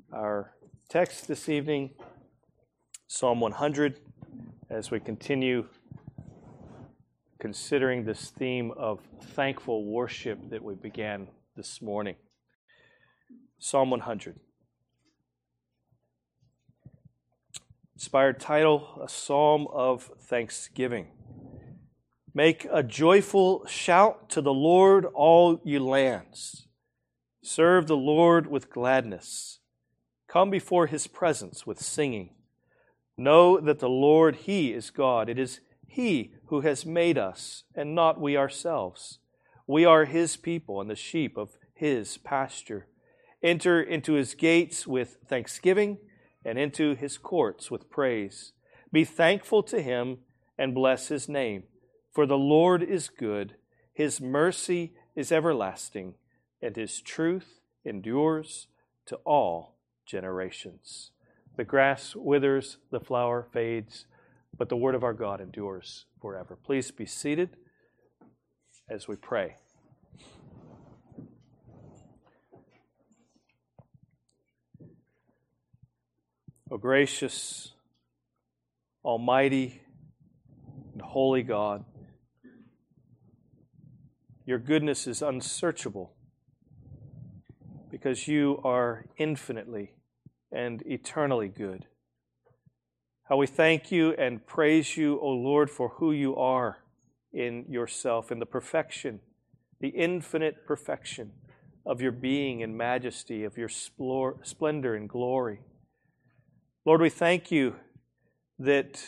Our text this evening, Psalm 100, as we continue considering this theme of thankful worship that we began this morning. Psalm 100. Inspired title, A Psalm of Thanksgiving. Make a joyful shout to the Lord, all you lands. Serve the Lord with gladness. Come before His presence with singing. Know that the Lord, He is God. It is He who has made us, and not we ourselves. We are His people and the sheep of His pasture. Enter into His gates with thanksgiving and into His courts with praise. Be thankful to Him and bless His name. For the Lord is good, His mercy is everlasting, and His truth endures to all generations. The grass withers, the flower fades, but the word of our God endures forever. Please be seated as we pray. O gracious, almighty, and holy God, your goodness is unsearchable because you are infinitely and eternally good. How we thank you and praise you, O Lord, for who you are in yourself, in the perfection, the infinite perfection of your being and majesty, of your splendor and glory. Lord, we thank you that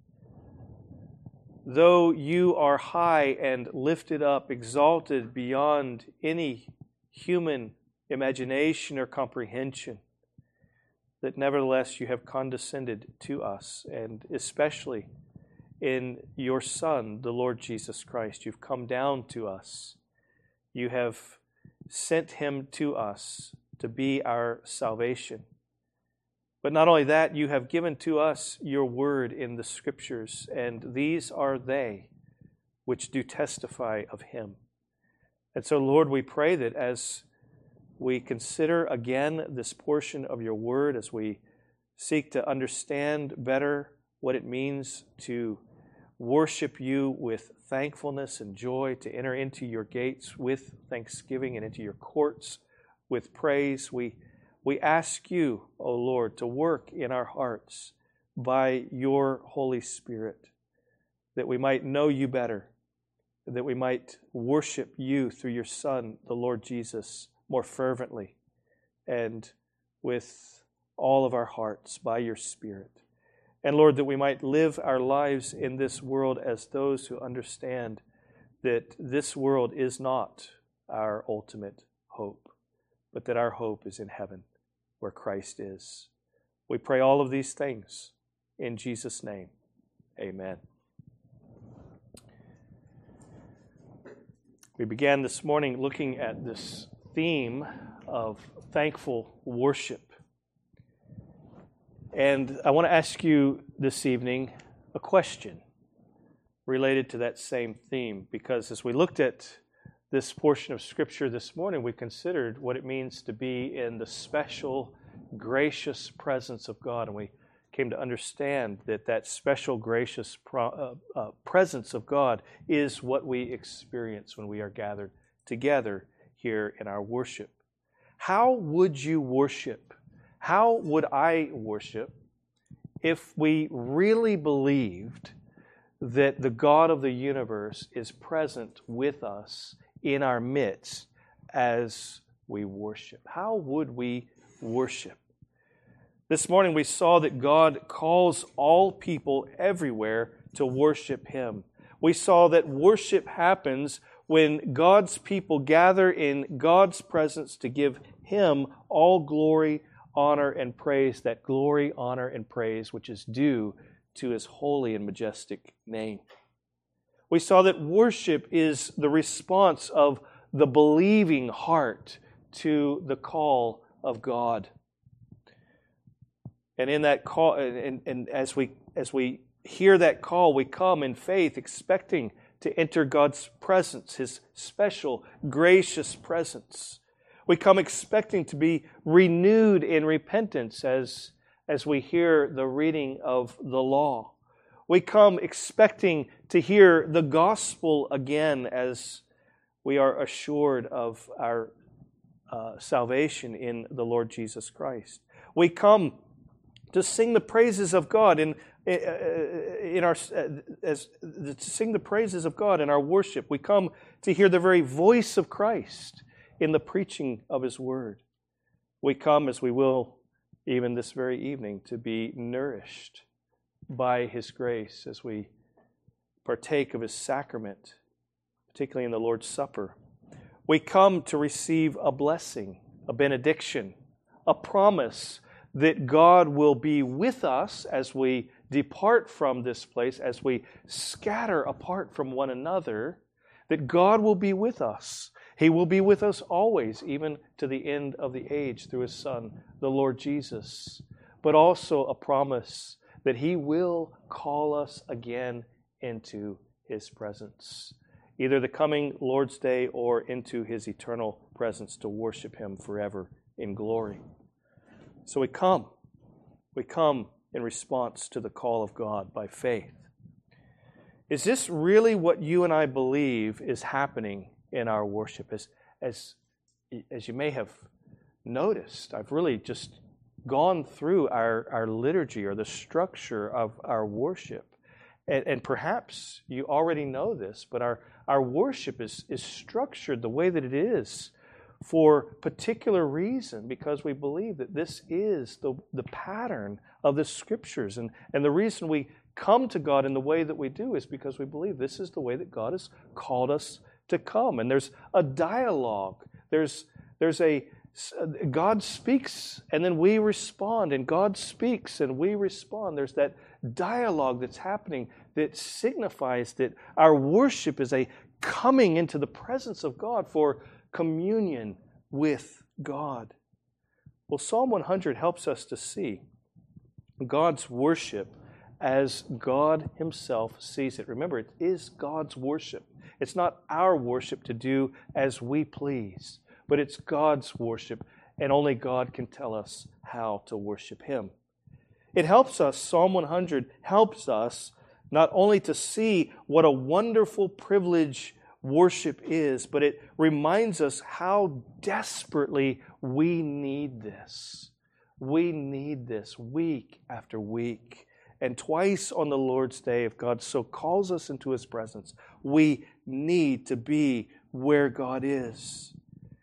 though you are high and lifted up, exalted beyond any human imagination or comprehension, that nevertheless you have condescended to us, and especially in your Son, the Lord Jesus Christ. You've come down to us. You have sent Him to us to be our salvation. But not only that, you have given to us your word in the Scriptures, and these are they which do testify of Him. And so, Lord, we pray that as we consider again this portion of your word, as we seek to understand better what it means to worship you with thankfulness and joy, to enter into your gates with thanksgiving and into your courts with praise, we ask you, O Lord, to work in our hearts by your Holy Spirit, that we might know you better, that we might worship you through your Son, the Lord Jesus, more fervently and with all of our hearts by your Spirit. And Lord, that we might live our lives in this world as those who understand that this world is not our ultimate hope, but that our hope is in heaven, where Christ is. We pray all of these things in Jesus' name. Amen. We began this morning looking at this theme of thankful worship. And I want to ask you this evening a question related to that same theme, because as we looked at this portion of Scripture this morning, we considered what it means to be in the special, gracious presence of God. And we came to understand that that special, gracious presence of God is what we experience when we are gathered together here in our worship. How would you worship? How would I worship if we really believed that the God of the universe is present with us in our midst as we worship? How would we worship? This morning we saw that God calls all people everywhere to worship Him. We saw that worship happens when God's people gather in God's presence to give Him all glory, honor, and praise, that glory, honor, and praise which is due to His holy and majestic name. We saw that worship is the response of the believing heart to the call of God. And in that call, and as we hear that call, we come in faith, expecting to enter God's presence, His special, gracious presence. We come expecting to be renewed in repentance as we hear the reading of the law. We come expecting to hear the gospel again as we are assured of our salvation in the Lord Jesus Christ. We come to sing the praises of God to sing the praises of God in our worship. We come to hear the very voice of Christ in the preaching of His Word. We come, as we will even this very evening, to be nourished by His grace as we partake of His sacrament, particularly in the Lord's Supper. We come to receive a blessing, a benediction, a promise that God will be with us as we depart from this place, as we scatter apart from one another, that God will be with us. He will be with us always, even to the end of the age, through His Son, the Lord Jesus. But also a promise that He will call us again into His presence, either the coming Lord's Day or into His eternal presence to worship Him forever in glory. So we come in response to the call of God by faith. Is this really what you and I believe is happening in our worship? As you may have noticed, I've really just gone through our liturgy or the structure of our worship. And perhaps you already know this, but our worship is structured the way that it is for particular reason, because we believe that this is the pattern of the Scriptures. And the reason we come to God in the way that we do is because we believe this is the way that God has called us to come. And there's a dialogue. There's a God speaks and then we respond, and God speaks and we respond. There's that dialogue that's happening that signifies that our worship is a coming into the presence of God for communion with God. Well, Psalm 100 helps us to see God's worship as God Himself sees it. Remember, it is God's worship. It's not our worship to do as we please, but it's God's worship, and only God can tell us how to worship Him. It helps us, Psalm 100 helps us not only to see what a wonderful privilege worship is, but it reminds us how desperately we need this. We need this week after week. And twice on the Lord's Day, if God so calls us into His presence, we need to be where God is.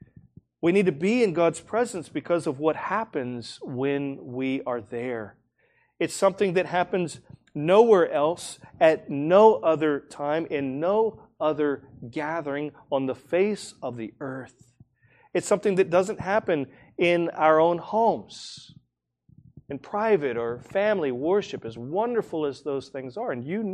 We need to be in God's presence because of what happens when we are there. It's something that happens nowhere else, at no other time, in no other gathering on the face of the earth. It's something that doesn't happen in our own homes, in private or family worship, as wonderful as those things are. And you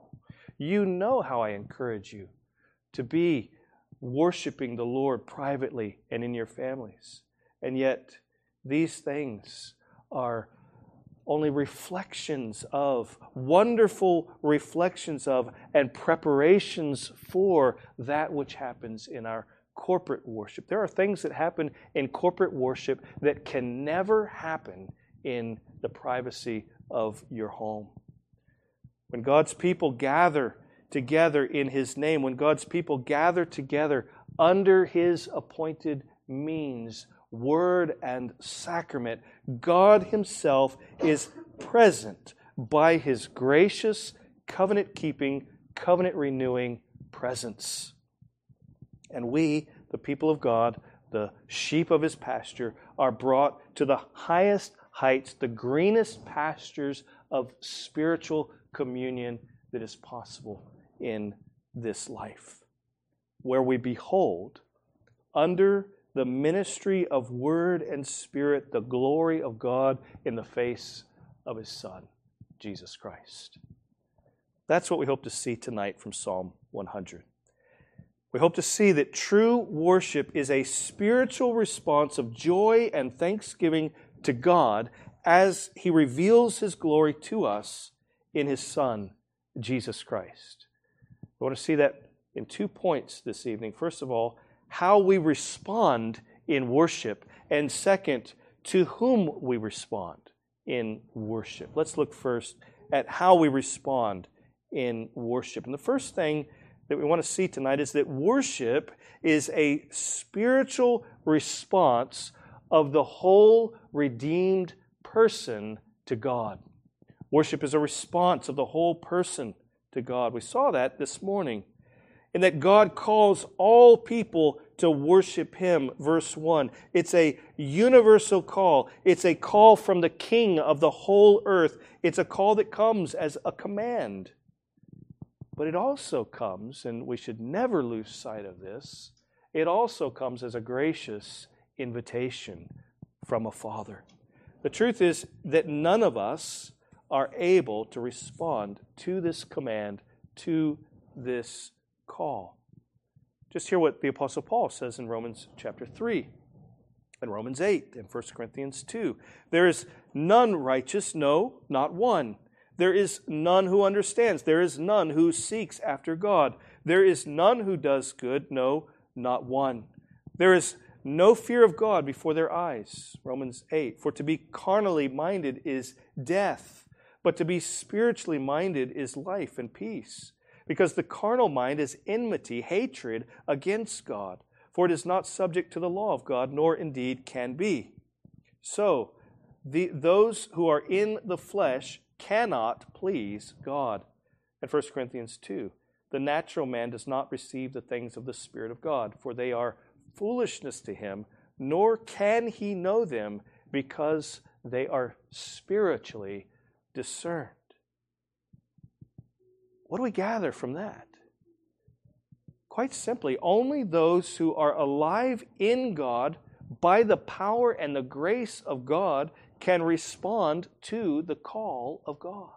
know how I encourage you to be worshiping the Lord privately and in your families. And yet, these things are only reflections of, wonderful reflections of, and preparations for that which happens in our corporate worship. There are things that happen in corporate worship that can never happen in the privacy of your home. When God's people gather together in His name, when God's people gather together under His appointed means, word and sacrament, God Himself is present by His gracious, covenant-keeping, covenant-renewing presence. And we, the people of God, the sheep of His pasture, are brought to the highest heights, the greenest pastures of spiritual communion that is possible in this life, where we behold, under the ministry of Word and Spirit, the glory of God in the face of His Son, Jesus Christ. That's what we hope to see tonight from Psalm 100. We hope to see that true worship is a spiritual response of joy and thanksgiving to God as He reveals His glory to us in His Son, Jesus Christ. We want to see that in 2 points this evening. First of all, how we respond in worship, and second, to whom we respond in worship. Let's look first at how we respond in worship. And the first thing that we want to see tonight is that worship is a spiritual response of the whole redeemed person to God. Worship is a response of the whole person to God. We saw that this morning, in that God calls all people to worship Him. Verse 1. It's a universal call. It's a call from the King of the whole earth. It's a call that comes as a command. But it also comes, and we should never lose sight of this, it also comes as a gracious invitation from a Father. The truth is that none of us are able to respond to this command, to this call. Just hear what the Apostle Paul says in Romans chapter 3, and Romans 8, and 1 Corinthians 2. There is none righteous, no, not one. There is none who understands. There is none who seeks after God. There is none who does good, no, not one. There is no fear of God before their eyes. Romans 8. For to be carnally minded is death, but to be spiritually minded is life and peace. Because the carnal mind is enmity, hatred against God. For it is not subject to the law of God, nor indeed can be. So, those who are in the flesh cannot please God. And 1 Corinthians 2, the natural man does not receive the things of the Spirit of God, for they are foolishness to him, nor can he know them, because they are spiritually discerned. What do we gather from that? Quite simply, only those who are alive in God by the power and the grace of God can respond to the call of God.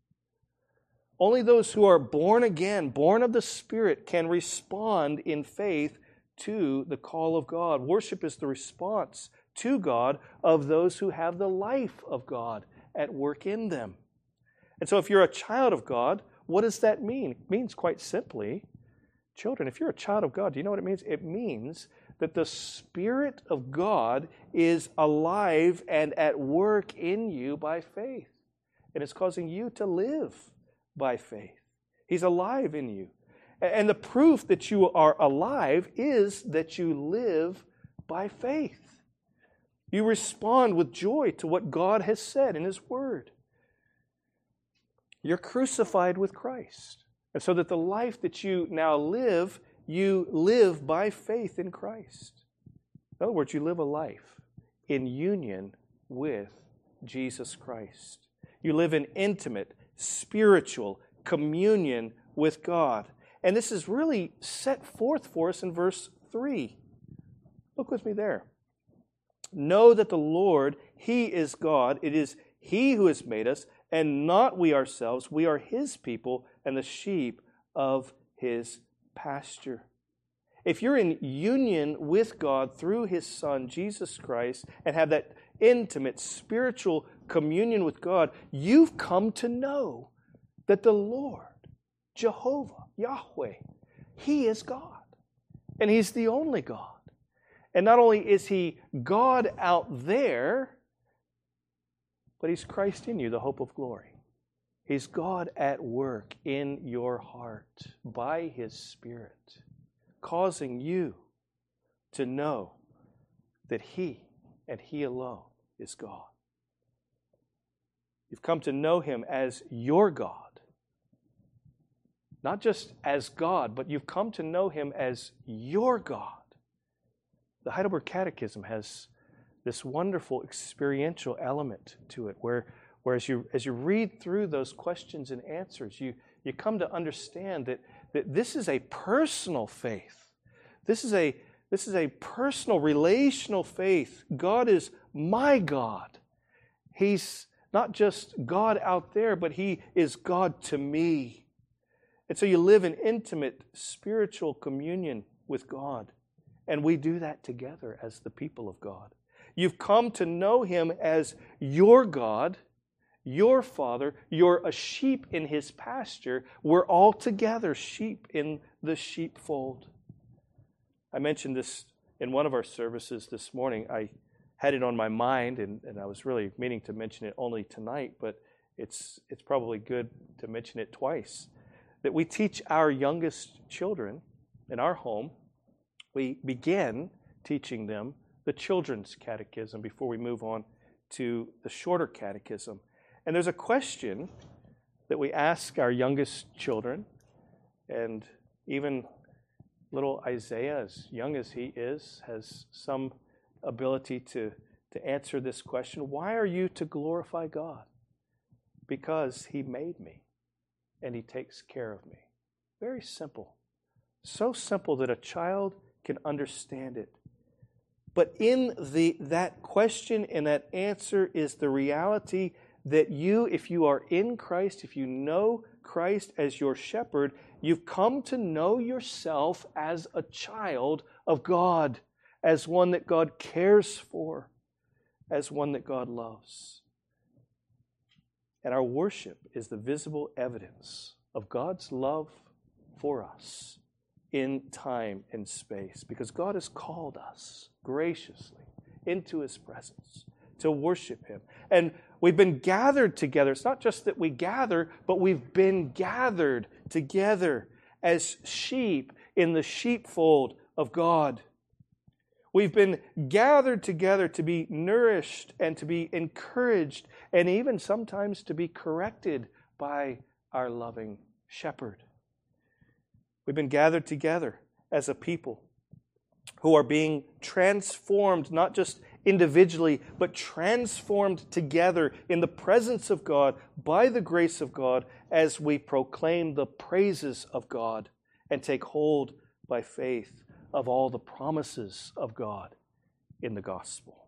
Only those who are born again, born of the Spirit, can respond in faith to the call of God. Worship is the response to God of those who have the life of God at work in them. And so if you're a child of God, what does that mean? It means quite simply, children, if you're a child of God, do you know what it means? It means that the Spirit of God is alive and at work in you by faith. And it's causing you to live by faith. He's alive in you. And the proof that you are alive is that you live by faith. You respond with joy to what God has said in His Word. You're crucified with Christ. And so that the life that you now live, you live by faith in Christ. In other words, you live a life in union with Jesus Christ. You live in intimate, spiritual communion with God. And this is really set forth for us in verse 3. Look with me there. Know that the Lord, He is God. It is He who has made us, and not we ourselves. We are His people and the sheep of His pasture. If you're in union with God through His Son, Jesus Christ, and have that intimate spiritual communion with God, you've come to know that the Lord, Jehovah, Yahweh, He is God. And He's the only God. And not only is He God out there, but He's Christ in you, the hope of glory. He's God at work in your heart by His Spirit, causing you to know that He and He alone is God. You've come to know Him as your God. Not just as God, but you've come to know Him as your God. The Heidelberg Catechism has this wonderful experiential element to it, where as you read through those questions and answers, you come to understand that this is a personal faith. This is a personal, relational faith. God is my God. He's not just God out there, but He is God to me. And so you live in intimate spiritual communion with God. And we do that together as the people of God. You've come to know Him as your God, your Father. You're a sheep in His pasture. We're all together sheep in the sheepfold. I mentioned this in one of our services this morning, I had it on my mind, and I was really meaning to mention it only tonight, but it's probably good to mention it twice, that we teach our youngest children in our home, we begin teaching them the children's catechism before we move on to the shorter catechism. And there's a question that we ask our youngest children, and even little Isaiah, as young as he is, has some ability to answer this question. Why are you to glorify God? Because He made me, and He takes care of me. Very simple. So simple that a child can understand it. But in that question and that answer is the reality that you, if you are in Christ, if you know Christ as your shepherd, you've come to know yourself as a child of God, as one that God cares for, as one that God loves. And our worship is the visible evidence of God's love for us in time and space, because God has called us graciously into His presence to worship Him. And we've been gathered together. It's not just that we gather, but we've been gathered together as sheep in the sheepfold of God. We've been gathered together to be nourished and to be encouraged and even sometimes to be corrected by our loving shepherd. We've been gathered together as a people who are being transformed, not just individually, but transformed together in the presence of God, by the grace of God, as we proclaim the praises of God and take hold by faith of all the promises of God in the gospel.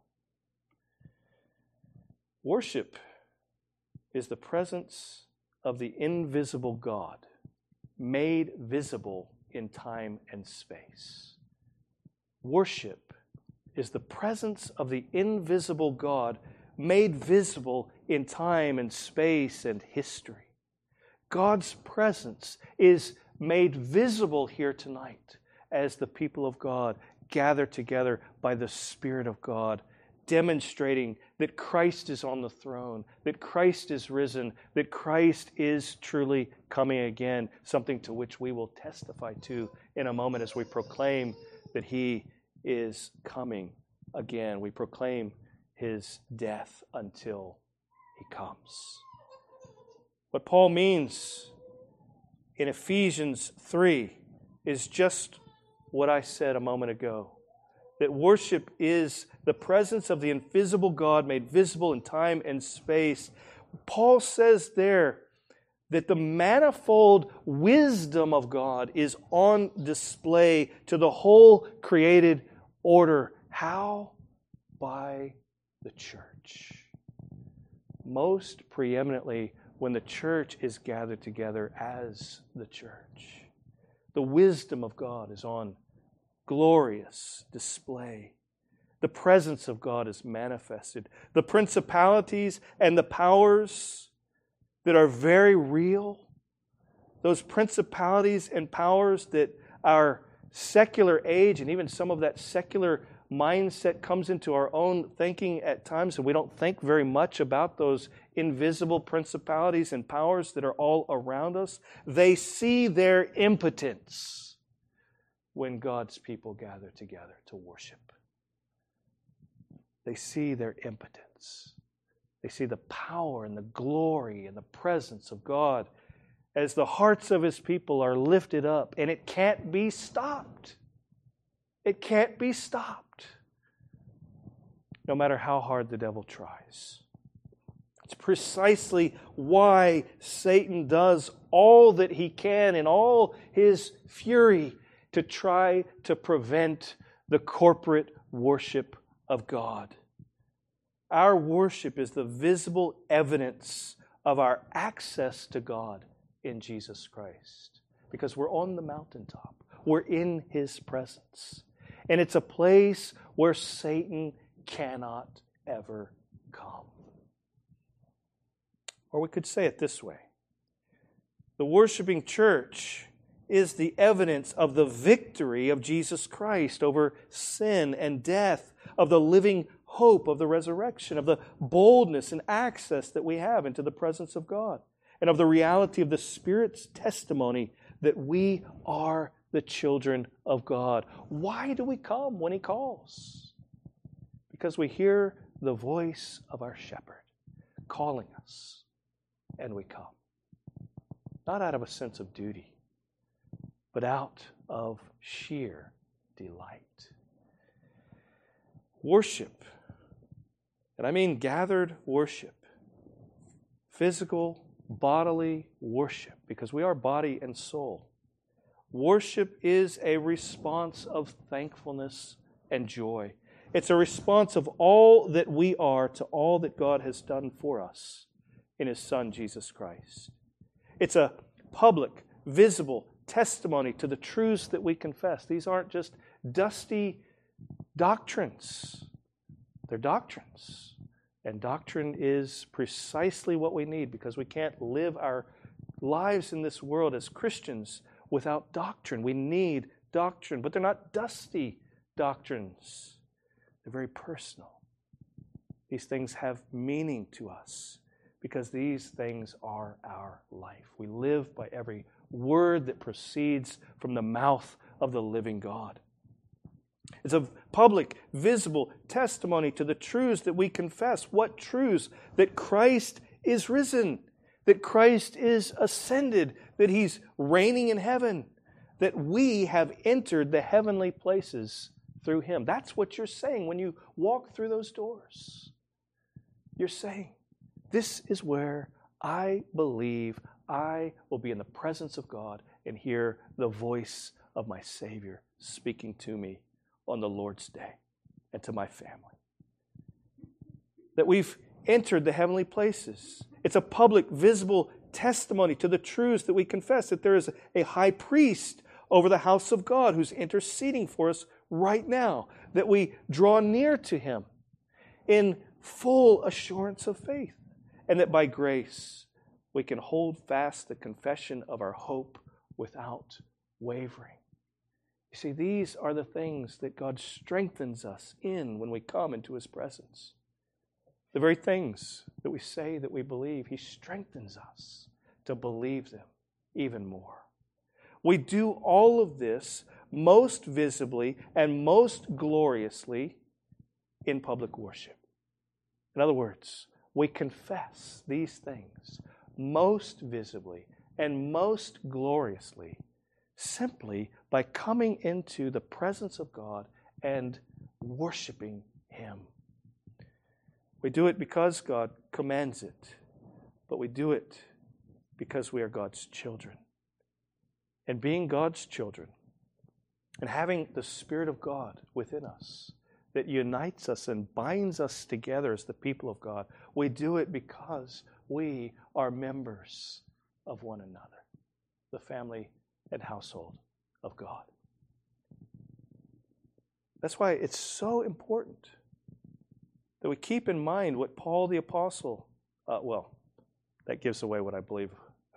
Worship is the presence of the invisible God, made visible in time and space. Worship is the presence of the invisible God made visible in time and space and history. God's presence is made visible here tonight as the people of God gather together by the Spirit of God, demonstrating that Christ is on the throne, that Christ is risen, that Christ is truly coming again, something to which we will testify to in a moment as we proclaim that He is coming again. We proclaim His death until He comes. What Paul means in Ephesians 3 is just what I said a moment ago. That worship is the presence of the invisible God made visible in time and space. Paul says there that the manifold wisdom of God is on display to the whole created order. How? By the church. Most preeminently when the church is gathered together as the church. The wisdom of God is on glorious display. The presence of God is manifested. The principalities and the powers that are very real, those principalities and powers that our secular age and even some of that secular mindset comes into our own thinking at times, and we don't think very much about those invisible principalities and powers that are all around us. They see their impotence when God's people gather together to worship. They see their impotence. They see the power and the glory and the presence of God as the hearts of His people are lifted up, and it can't be stopped. It can't be stopped, no matter how hard the devil tries. It's precisely why Satan does all that he can in all his fury to try to prevent the corporate worship of God. Our worship is the visible evidence of our access to God in Jesus Christ, because we're on the mountaintop. We're in His presence. And it's a place where Satan cannot ever come. Or we could say it this way. The worshiping church is the evidence of the victory of Jesus Christ over sin and death, of the living hope of the resurrection, of the boldness and access that we have into the presence of God, and of the reality of the Spirit's testimony that we are the children of God. Why do we come when He calls? Because we hear the voice of our shepherd calling us, and we come. Not out of a sense of duty, but out of sheer delight. Worship, and I mean gathered worship, physical, bodily worship, because we are body and soul. Worship is a response of thankfulness and joy. It's a response of all that we are to all that God has done for us in His Son, Jesus Christ. It's a public, visible testimony to the truths that we confess. These aren't just dusty doctrines. They're doctrines. And doctrine is precisely what we need, because we can't live our lives in this world as Christians without doctrine. We need doctrine, but they're not dusty doctrines. They're very personal. These things have meaning to us because these things are our life. We live by every word that proceeds from the mouth of the living God. It's a public, visible testimony to the truths that we confess. What truths? That Christ is risen, that Christ is ascended, that He's reigning in heaven, that we have entered the heavenly places through Him. That's what you're saying when you walk through those doors. You're saying, this is where I believe I will be in the presence of God and hear the voice of my Savior speaking to me on the Lord's day and to my family. That we've entered the heavenly places. It's a public, visible testimony to the truths that we confess, that there is a high priest over the house of God who's interceding for us right now, that we draw near to Him in full assurance of faith, and that by grace we can hold fast the confession of our hope without wavering. You see, these are the things that God strengthens us in when we come into His presence. The very things that we say that we believe, He strengthens us to believe them even more. We do all of this most visibly and most gloriously in public worship. In other words, we confess these things most visibly and most gloriously simply by coming into the presence of God and worshiping Him. We do it because God commands it, but we do it because we are God's children. And being God's children and having the Spirit of God within us that unites us and binds us together as the people of God, we do it because we are members of one another, the family and household of God. That's why it's so important that we keep in mind what Paul the Apostle, that gives away what I believe,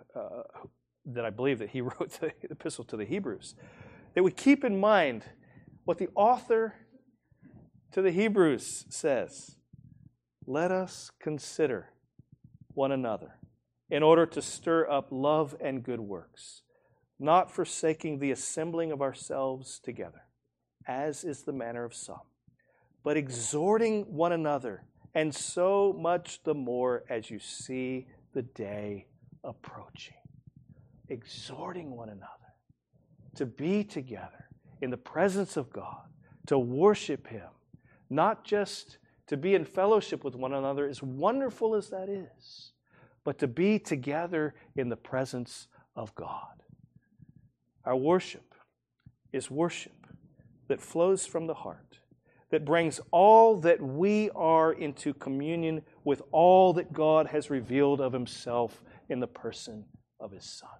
that he wrote the epistle to the Hebrews. That we keep in mind what the author to the Hebrews says. Let us consider one another in order to stir up love and good works, not forsaking the assembling of ourselves together, as is the manner of some, but exhorting one another, and so much the more as you see the day approaching. Exhorting one another to be together in the presence of God, to worship Him, not just to be in fellowship with one another, as wonderful as that is, but to be together in the presence of God. Our worship is worship that flows from the heart, that brings all that we are into communion with all that God has revealed of Himself in the person of His Son.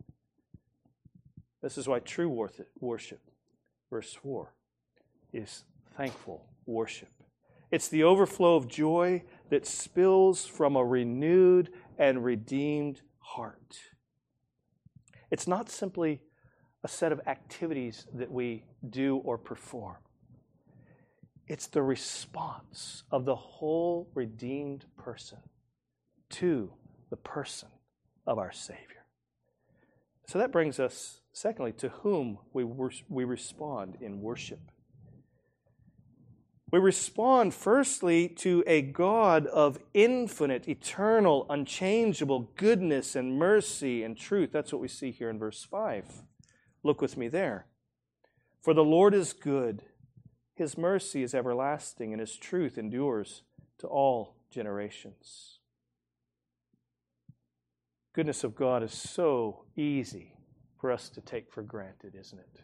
This is why true worship, verse 4, is thankful worship. It's the overflow of joy that spills from a renewed and redeemed heart. It's not simply a set of activities that we do or perform. It's the response of the whole redeemed person to the person of our Savior. So that brings us, secondly, to whom we respond in worship. We respond, firstly, to a God of infinite, eternal, unchangeable goodness and mercy and truth. That's what we see here in verse 5. Look with me there. For the Lord is good, His mercy is everlasting, and His truth endures to all generations. Goodness of God is so easy for us to take for granted, isn't it?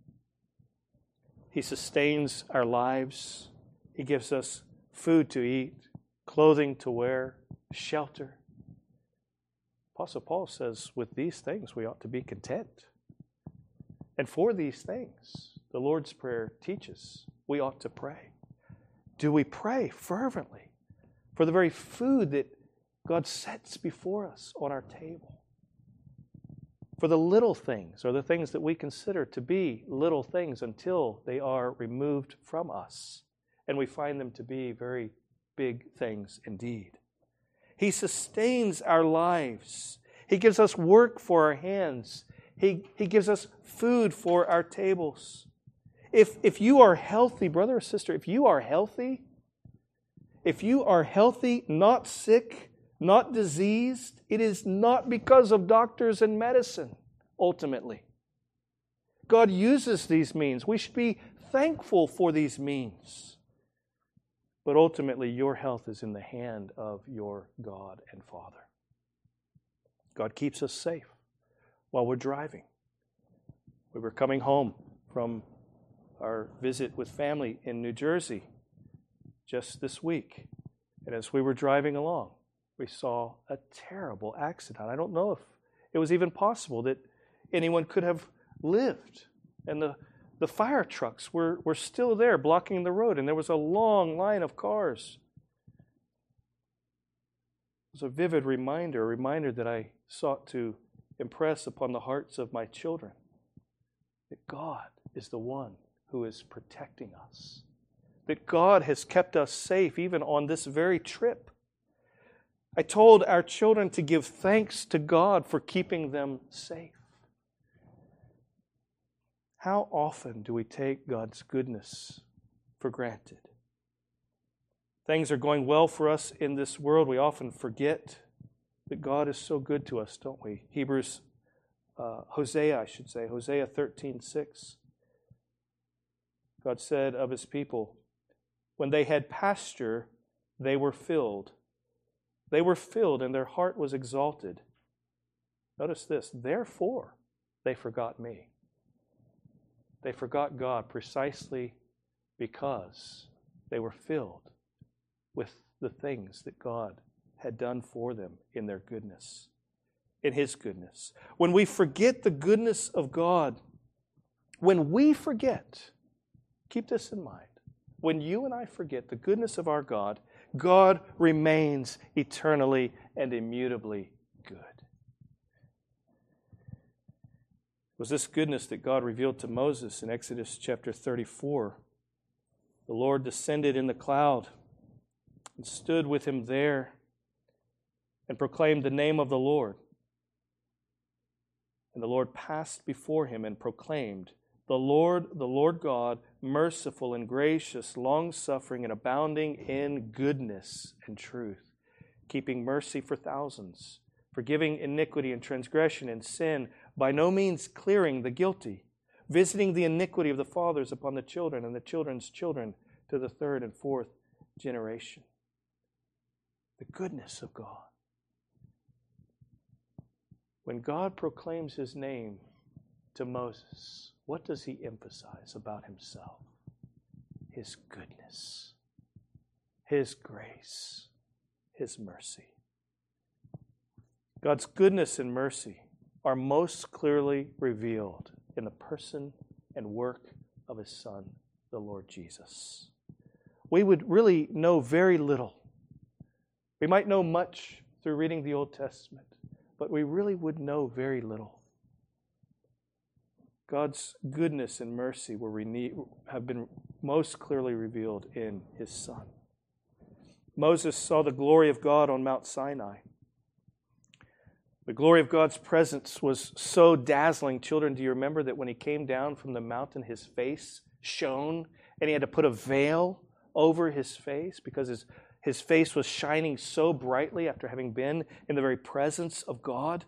He sustains our lives. He gives us food to eat, clothing to wear, shelter. Apostle Paul says, with these things we ought to be content. And for these things, the Lord's Prayer teaches we ought to pray. Do we pray fervently for the very food that God sets before us on our table? For the little things, or the things that we consider to be little things until they are removed from us, and we find them to be very big things indeed. He sustains our lives. He gives us work for our hands. He gives us food for our tables. If you are healthy, brother or sister, if you are healthy, not sick, not diseased, it is not because of doctors and medicine, ultimately. God uses these means. We should be thankful for these means. But ultimately, your health is in the hand of your God and Father. God keeps us safe while we're driving. We were coming home from our visit with family in New Jersey just this week. And as we were driving along, we saw a terrible accident. I don't know if it was even possible that anyone could have lived. And the fire trucks were still there blocking the road, and there was a long line of cars. It was a vivid reminder, a reminder that I sought to impress upon the hearts of my children, that God is the one who is protecting us, that God has kept us safe even on this very trip. I told our children to give thanks to God for keeping them safe. How often do we take God's goodness for granted? Things are going well for us in this world. We often forget that God is so good to us, don't we? Hosea 13:6. God said of His people, when they had pasture, they were filled. They were filled and their heart was exalted. Notice this, therefore they forgot me. They forgot God precisely because they were filled with the things that God had done for them in their goodness, in His goodness. When we forget the goodness of God, when we forget, keep this in mind, when you and I forget the goodness of our God, God remains eternally and immutably good. It was this goodness that God revealed to Moses in Exodus chapter 34. The Lord descended in the cloud and stood with him there and proclaimed the name of the Lord. And the Lord passed before him and proclaimed, the Lord God, merciful and gracious, long-suffering and abounding in goodness and truth, keeping mercy for thousands, forgiving iniquity and transgression and sin, by no means clearing the guilty, visiting the iniquity of the fathers upon the children and the children's children to the third and fourth generation. The goodness of God. When God proclaims His name to Moses, what does He emphasize about Himself? His goodness, His grace, His mercy. God's goodness and mercy are most clearly revealed in the person and work of His Son, the Lord Jesus. We would really know very little. We might know much through reading the Old Testament, but we really would know very little. God's goodness and mercy have been most clearly revealed in His Son. Moses saw the glory of God on Mount Sinai. The glory of God's presence was so dazzling. Children, do you remember that when he came down from the mountain, his face shone, and he had to put a veil over his face because his face was shining so brightly after having been in the very presence of God?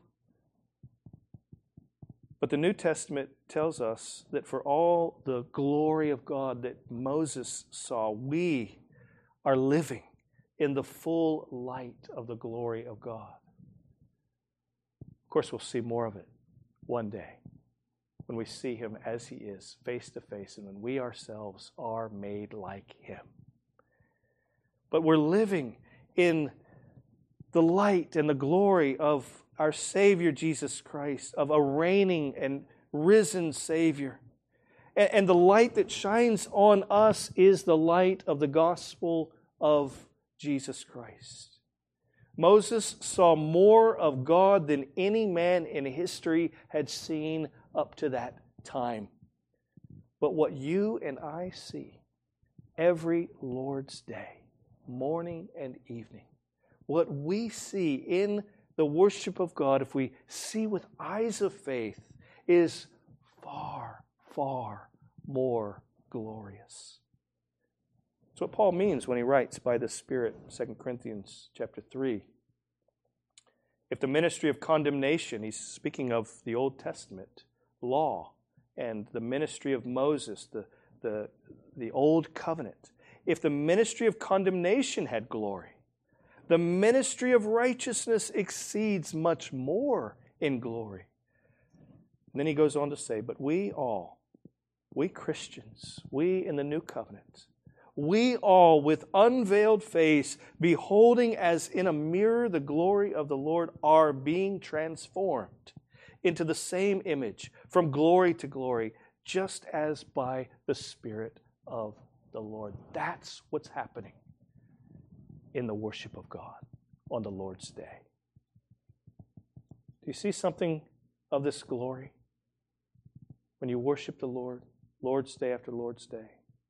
But the New Testament tells us that for all the glory of God that Moses saw, we are living in the full light of the glory of God. Of course, we'll see more of it one day when we see Him as He is, face to face, and when we ourselves are made like Him. But we're living in the light and the glory of our Savior Jesus Christ, of a reigning and risen Savior. And the light that shines on us is the light of the gospel of Jesus Christ. Moses saw more of God than any man in history had seen up to that time. But what you and I see every Lord's Day, morning and evening, what we see in the worship of God, if we see with eyes of faith, is far, far more glorious. That's what Paul means when he writes by the Spirit, 2 Corinthians chapter 3. If the ministry of condemnation, he's speaking of the Old Testament law and the ministry of Moses, the Old Covenant. If the ministry of condemnation had glory, the ministry of righteousness exceeds much more in glory. And then he goes on to say, but we Christians, we in the New Covenant, we all with unveiled face, beholding as in a mirror the glory of the Lord, are being transformed into the same image from glory to glory, just as by the Spirit of the Lord. That's what's happening in the worship of God on the Lord's Day. Do you see something of this glory when you worship the Lord, Lord's Day after Lord's Day?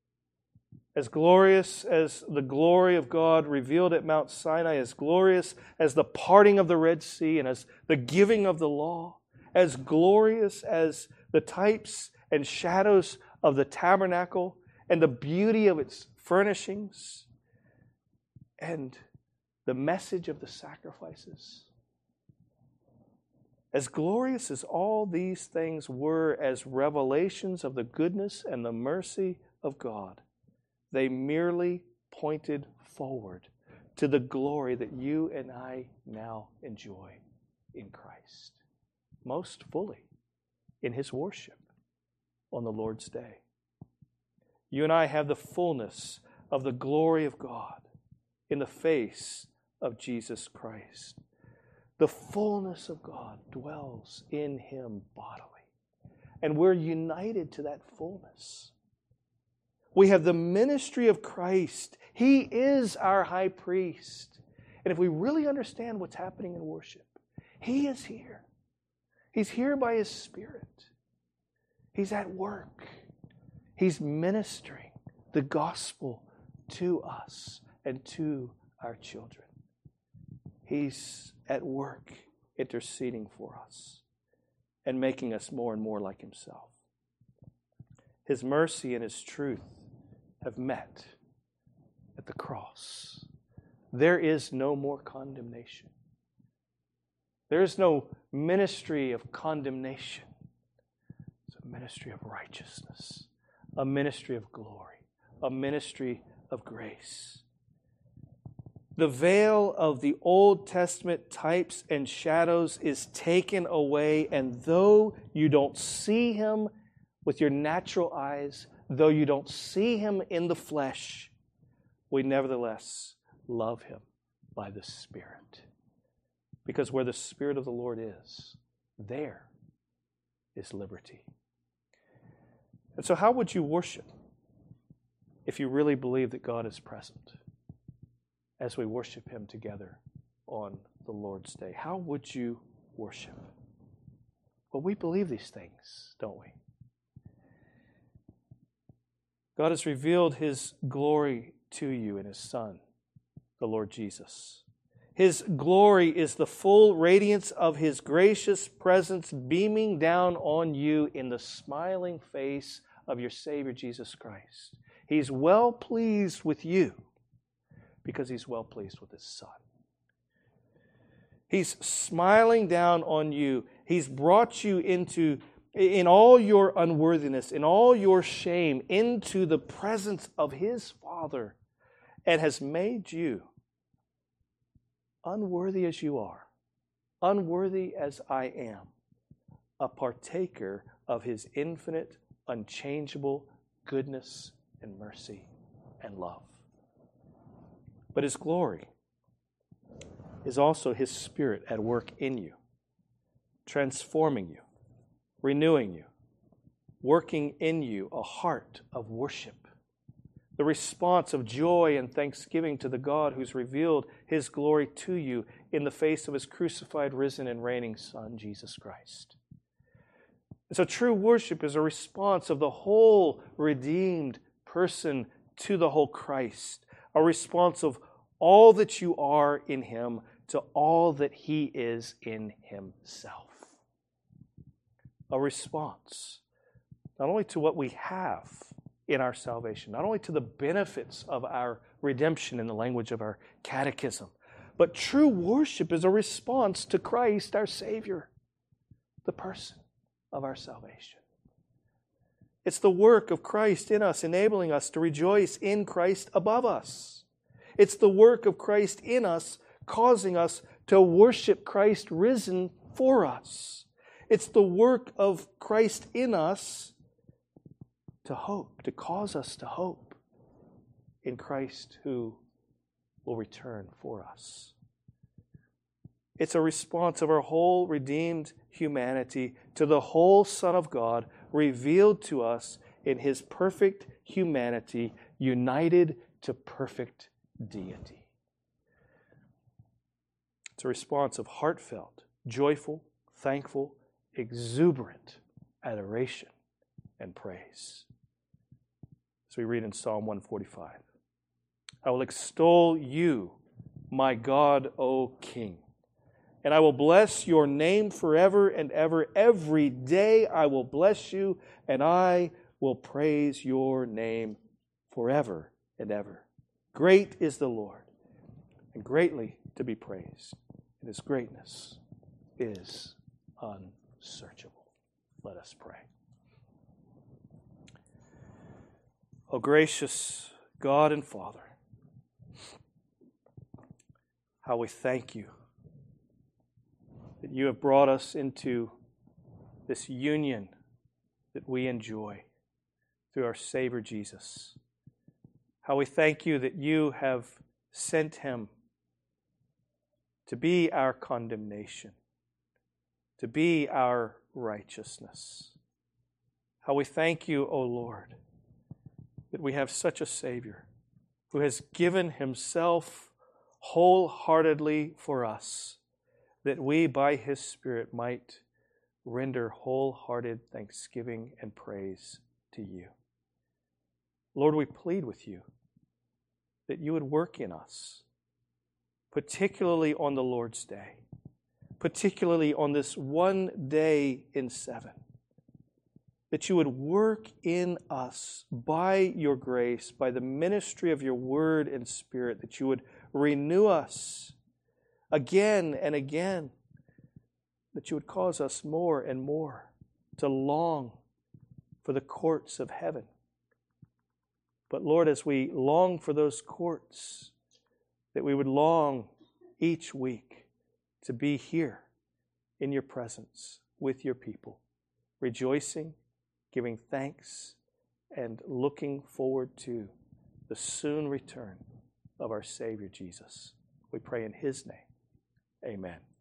As glorious as the glory of God revealed at Mount Sinai, as glorious as the parting of the Red Sea and as the giving of the law, as glorious as the types and shadows of the tabernacle and the beauty of its furnishings and the message of the sacrifices. As glorious as all these things were as revelations of the goodness and the mercy of God, they merely pointed forward to the glory that you and I now enjoy in Christ, most fully in His worship on the Lord's Day. You and I have the fullness of the glory of God in the face of Jesus Christ. The fullness of God dwells in Him bodily, and we're united to that fullness. We have the ministry of Christ. He is our high priest. And if we really understand what's happening in worship, He is here. He's here by His Spirit. He's at work. He's ministering the gospel to us and to our children. He's at work interceding for us and making us more and more like Himself. His mercy and His truth have met at the cross. There is no more condemnation. There is no ministry of condemnation. It's a ministry of righteousness, a ministry of glory, a ministry of grace. The veil of the Old Testament types and shadows is taken away, and though you don't see Him with your natural eyes, though you don't see Him in the flesh, we nevertheless love Him by the Spirit. Because where the Spirit of the Lord is, there is liberty. And so how would you worship if you really believe that God is present as we worship Him together on the Lord's Day? How would you worship? Well, we believe these things, don't we? God has revealed His glory to you in His Son, the Lord Jesus. His glory is the full radiance of His gracious presence beaming down on you in the smiling face of your Savior Jesus Christ. He's well pleased with you because He's well pleased with His Son. He's smiling down on you. He's brought you in all your unworthiness, in all your shame, into the presence of His Father and has made you, unworthy as you are, unworthy as I am, a partaker of His infinite, unchangeable goodness and mercy and love. But His glory is also His Spirit at work in you, transforming you, renewing you, working in you a heart of worship, the response of joy and thanksgiving to the God who's revealed His glory to you in the face of His crucified, risen, and reigning Son, Jesus Christ. And so true worship is a response of the whole redeemed person to the whole Christ, a response of all that you are in Him to all that He is in Himself. A response not only to what we have in our salvation, not only to the benefits of our redemption in the language of our catechism, but true worship is a response to Christ, our Savior, the person of our salvation. It's the work of Christ in us, enabling us to rejoice in Christ above us. It's the work of Christ in us, causing us to worship Christ risen for us. It's the work of Christ in us to hope, to cause us to hope in Christ who will return for us. It's a response of our whole redeemed humanity to the whole Son of God revealed to us in His perfect humanity, united to perfect deity. It's a response of heartfelt, joyful, thankful, exuberant adoration and praise. As we read in Psalm 145, I will extol you, my God, O King, and I will bless your name forever and ever. Every day I will bless you, and I will praise your name forever and ever. Great is the Lord, and greatly to be praised, and His greatness is unsearchable. Let us pray. O gracious God and Father, how we thank you that you have brought us into this union that we enjoy through our Savior Jesus. How we thank you that you have sent Him to be our condemnation, to be our righteousness. How we thank you, O Lord, that we have such a Savior who has given Himself wholeheartedly for us, that we by His Spirit might render wholehearted thanksgiving and praise to you. Lord, we plead with you that you would work in us, particularly on the Lord's Day, particularly on this one day in 7, that you would work in us by your grace, by the ministry of your word and Spirit, that you would renew us again and again, that you would cause us more and more to long for the courts of heaven. But Lord, as we long for those courts, that we would long each week to be here in your presence with your people, rejoicing, giving thanks, and looking forward to the soon return of our Savior Jesus. We pray in His name. Amen.